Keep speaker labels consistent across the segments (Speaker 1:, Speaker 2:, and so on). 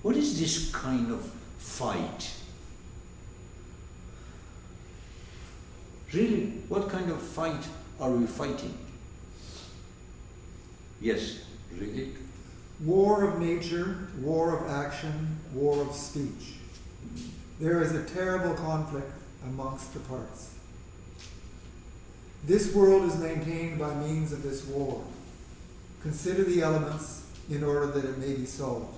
Speaker 1: What is this kind of fight? Really, what kind of fight are we fighting? Yes, really?
Speaker 2: War of nature, war of action, war of speech. There is a terrible conflict amongst the parts. This world is maintained by means of this war. Consider the elements in order that it may be solved.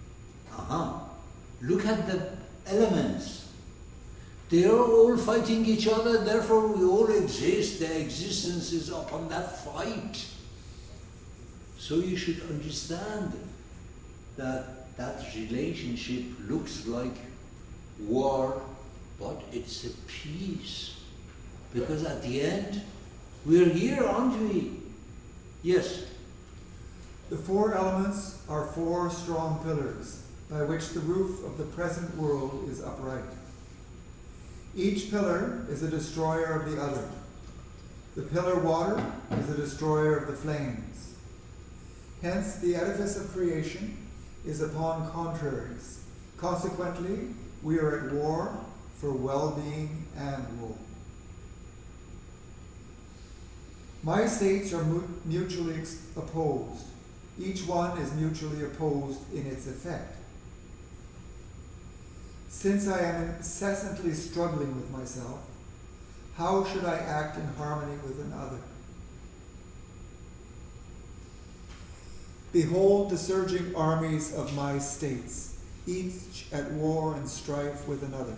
Speaker 1: Look at the elements. They are all fighting each other, therefore we all exist. Their existence is upon that fight. So you should understand that that relationship looks like war, but it's a peace. Because at the end, we're here, aren't we? Yes.
Speaker 2: The four elements are four strong pillars by which the roof of the present world is upright. Each pillar is a destroyer of the other. The pillar water is a destroyer of the flames. Hence, the edifice of creation is upon contraries. Consequently, we are at war for well-being and woe. My states are mutually opposed. Each one is mutually opposed in its effect. Since I am incessantly struggling with myself, how should I act in harmony with another? Behold the surging armies of my states, each at war and strife with another.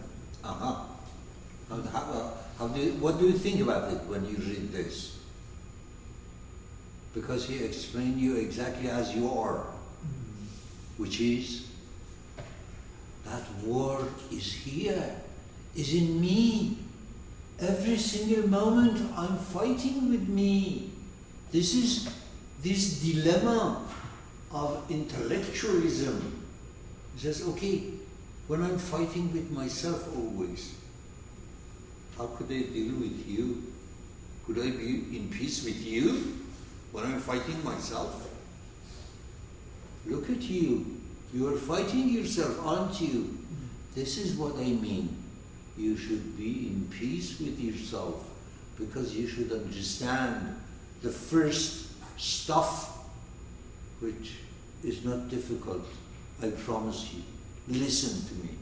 Speaker 1: What do you think about it when you read this? Because he explained you exactly as you are, which is that war is here, is in me. Every single moment I'm fighting with me. This is this dilemma of intellectualism. He says, okay, when I'm fighting with myself always, how could I deal with you? Could I be in peace with you when I'm fighting myself? Look at you. You are fighting yourself, aren't you? This is what I mean. You should be in peace with yourself because you should understand the first stuff, which is not difficult, I promise you. Listen to me.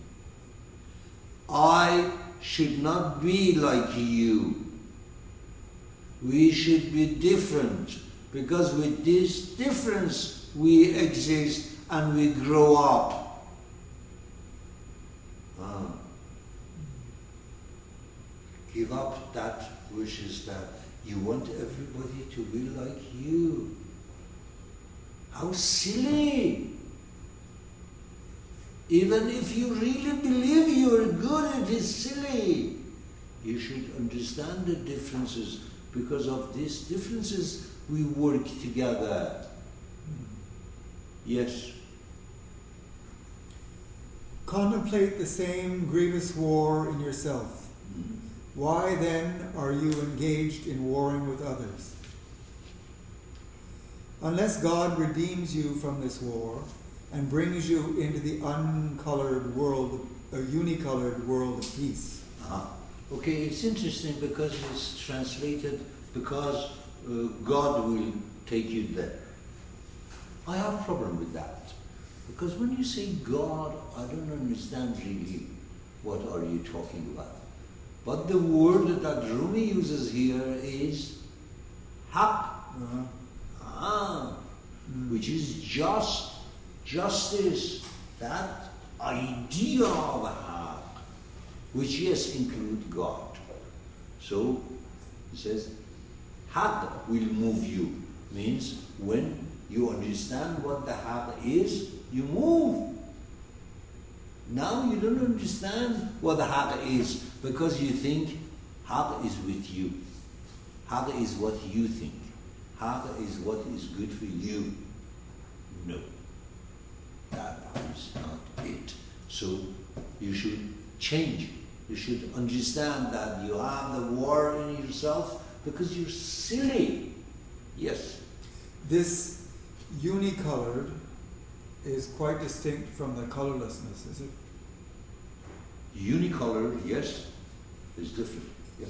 Speaker 1: I should not be like you. We should be different because with this difference we exist and we grow up. Give up that which is that you want everybody to be like you. How silly! Even if you really believe you are good, it is silly. You should understand the differences. Because of these differences, we work together. Yes.
Speaker 2: Contemplate the same grievous war in yourself. Why then are you engaged in warring with others? Unless God redeems you from this war and brings you into the uncolored world, a unicolored world of peace.
Speaker 1: Okay, it's interesting because it's translated because God will take you there. I have a problem with that. Because when you say God, I don't understand really what are you talking about. But the word that Rumi uses here is haq, which is justice, that idea of haq, which yes include God. So he says, haq will move you, means when you understand what the haq is, you move. Now you don't understand what the haq is because you think haq is with you. Haq is what you think. Haq is what is good for you. No, that is not it. So you should change. You should understand that you have the war in yourself because you're silly. Yes.
Speaker 2: This unicolored is quite distinct from the colorlessness, is it?
Speaker 1: Unicolor, yes, is different. Yes.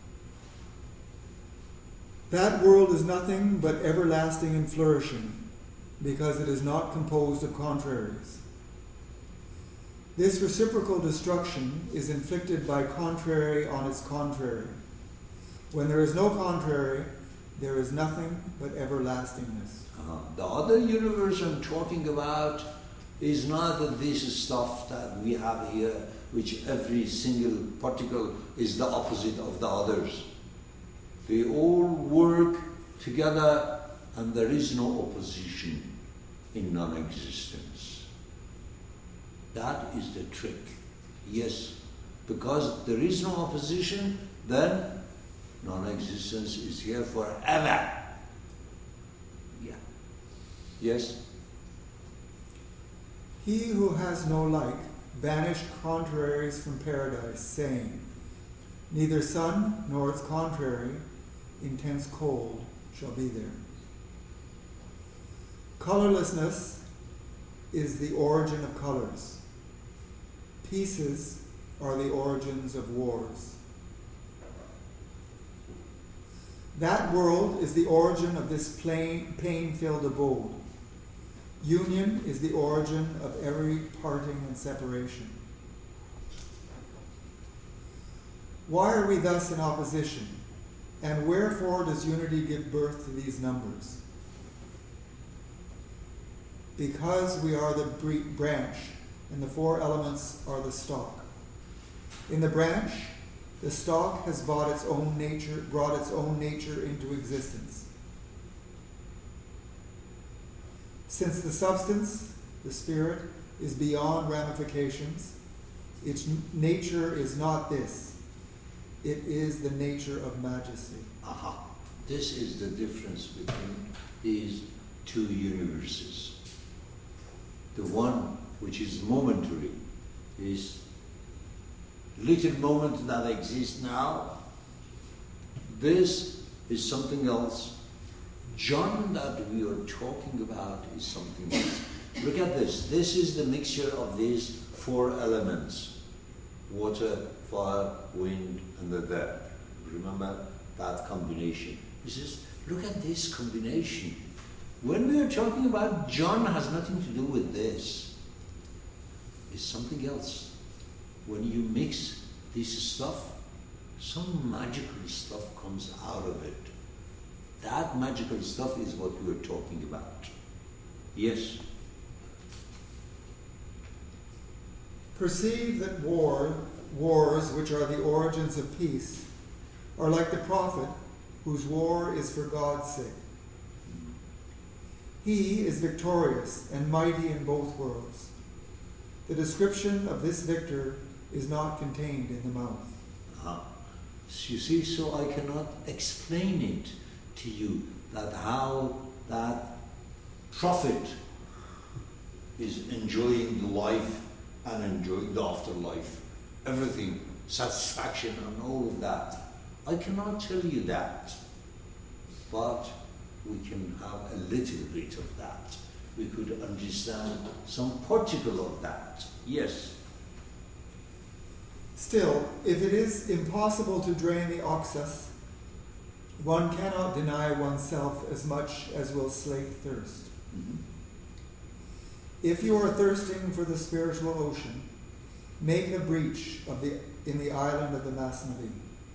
Speaker 2: That world is nothing but everlasting and flourishing, because it is not composed of contraries. This reciprocal destruction is inflicted by contrary on its contrary. When there is no contrary, there is nothing but everlastingness.
Speaker 1: The other universe I'm talking about is not this stuff that we have here, which every single particle is the opposite of the others. They all work together and there is no opposition in non-existence. That is the trick. Yes, because there is no opposition, then non-existence is here forever. Yeah. Yes?
Speaker 2: He who has no like banished contraries from paradise, saying, neither sun nor its contrary, intense cold, shall be there. Colorlessness is the origin of colors. Peaces are the origins of wars. That world is the origin of this pain-filled abode. Union is the origin of every parting and separation. Why are we thus in opposition? And wherefore does unity give birth to these numbers? Because we are the branch, and the four elements are the stalk. In the branch, the stalk has brought its own nature into existence. Since the substance, the spirit, is beyond ramifications, its nature is not this. It is the nature of majesty.
Speaker 1: Aha. This is the difference between these two universes. The one which is momentary, is little moment that exists now. This is something else. John that we are talking about is something else. Look at this. This is the mixture of these four elements. Water, fire, wind, and the earth. Remember that combination. This is, look at this combination. When we are talking about John has nothing to do with this. It's something else. When you mix this stuff, some magical stuff comes out of it. That magical stuff is what we are talking about. Yes.
Speaker 2: Perceive that wars, which are the origins of peace, are like the prophet whose war is for God's sake. He is victorious and mighty in both worlds. The description of this victor is not contained in the mouth.
Speaker 1: You see, so I cannot explain it to you, that how that prophet is enjoying the life and enjoying the afterlife, everything, satisfaction and all of that. I cannot tell you that, but we can have a little bit of that. We could understand some particle of that. Yes.
Speaker 2: Still, if it is impossible to drain the oxus, one cannot deny oneself as much as will slake thirst.
Speaker 1: Mm-hmm.
Speaker 2: If you are thirsting for the spiritual ocean, make a breach in the island of the Masnavi.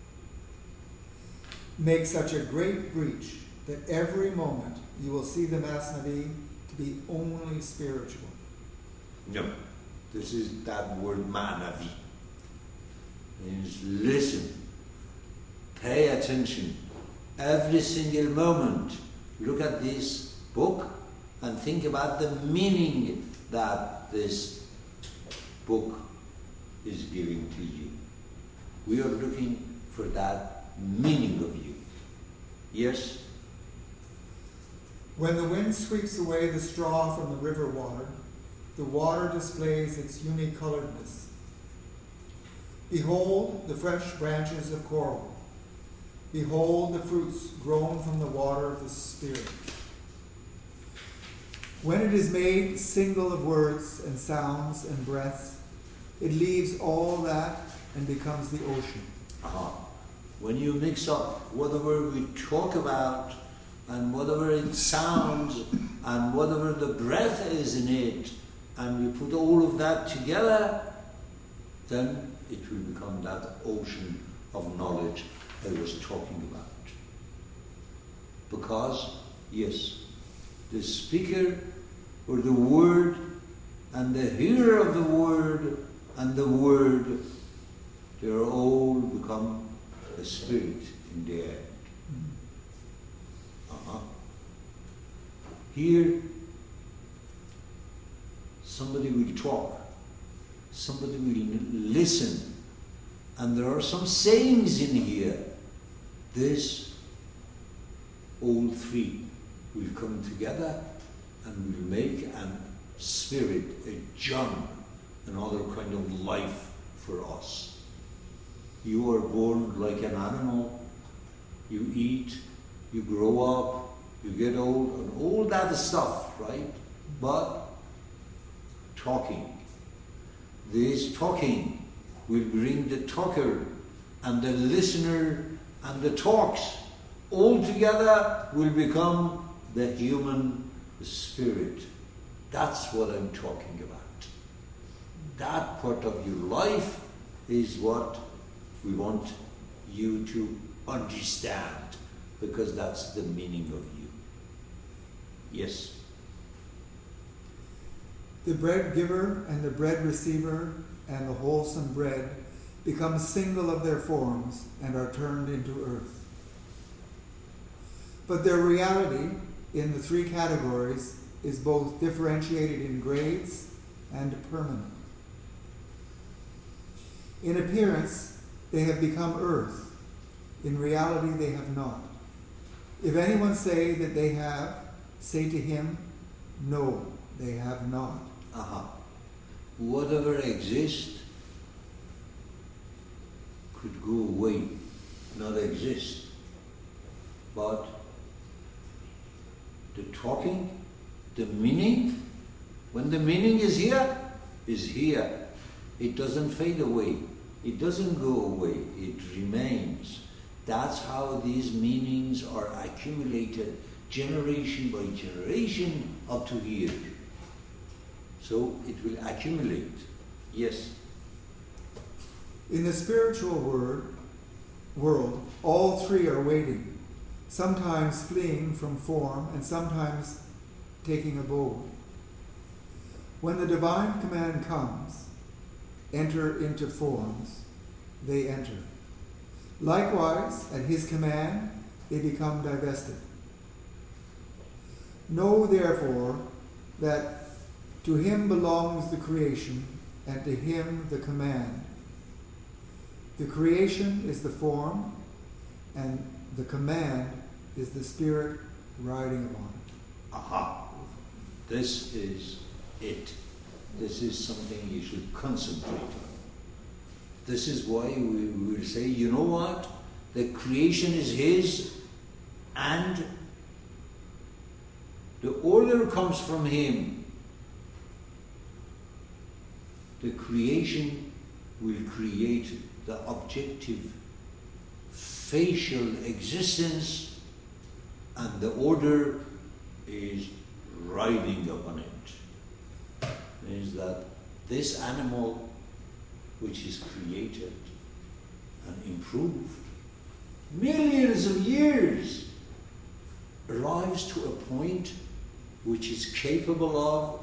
Speaker 2: Make such a great breach that every moment you will see the Masnavi to be only spiritual.
Speaker 1: No, this is that word Manavi. Means listen, pay attention. Every single moment, look at this book and think about the meaning that this book is giving to you. We are looking for that meaning of you. Yes?
Speaker 2: When the wind sweeps away the straw from the river water, the water displays its unicoloredness. Behold the fresh branches of coral. Behold the fruits grown from the water of the Spirit. When it is made single of words and sounds and breaths, it leaves all that and becomes the ocean.
Speaker 1: When you mix up whatever we talk about and whatever it sounds and whatever the breath is in it, and we put all of that together, then it will become that ocean of knowledge I was talking about. Because, yes, the speaker or the word and the hearer of the word and the word, they are all become a spirit in the end. Here, somebody will talk, somebody will listen, and there are some sayings in here. This, all three will come together and will make a spirit, a John, another kind of life for us. You are born like an animal, you eat, you grow up, you get old, and all that stuff, right? But talking. This talking will bring the talker and the listener and the talks all together will become the human spirit. That's what I'm talking about. That part of your life is what we want you to understand, because that's the meaning of you. Yes?
Speaker 2: The bread giver and the bread receiver and the wholesome bread become single of their forms and are turned into earth. But their reality in the three categories is both differentiated in grades and permanent. In appearance, they have become earth. In reality, they have not. If anyone say that they have, say to him, no, they have not.
Speaker 1: Whatever exists could go away, not exist. But the talking, the meaning, when the meaning is here, it doesn't fade away. It doesn't go away. It remains. That's how these meanings are accumulated generation by generation up to here. So it will accumulate. Yes?
Speaker 2: In the spiritual world, all three are waiting, sometimes fleeing from form and sometimes taking abode. When the divine command comes, enter into forms, they enter. Likewise, at his command, they become divested. Know therefore that to him belongs the creation, and to him the command. The creation is the form, and the command is the spirit riding upon it.
Speaker 1: This is it. This is something you should concentrate on. This is why we will say, you know what? The creation is his, and the order comes from him. The creation will create the objective facial existence, and the order is riding upon it. Means that this animal, which is created and improved millions of years, arrives to a point which is capable of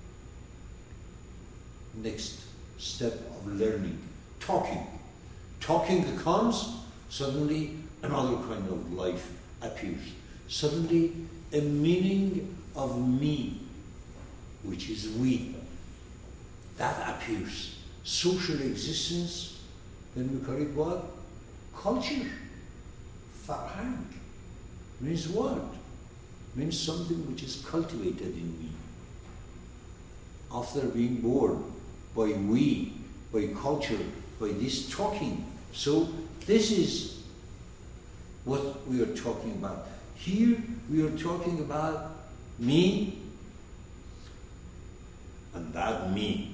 Speaker 1: next step of learning. Talking comes, suddenly another kind of life appears. Suddenly a meaning of me, which is we, that appears. Social existence, then we call it what? Culture. Farhang. Means what? Means something which is cultivated in me. After being born, by we, by culture, by this talking. So this is what we are talking about. Here we are talking about me And that means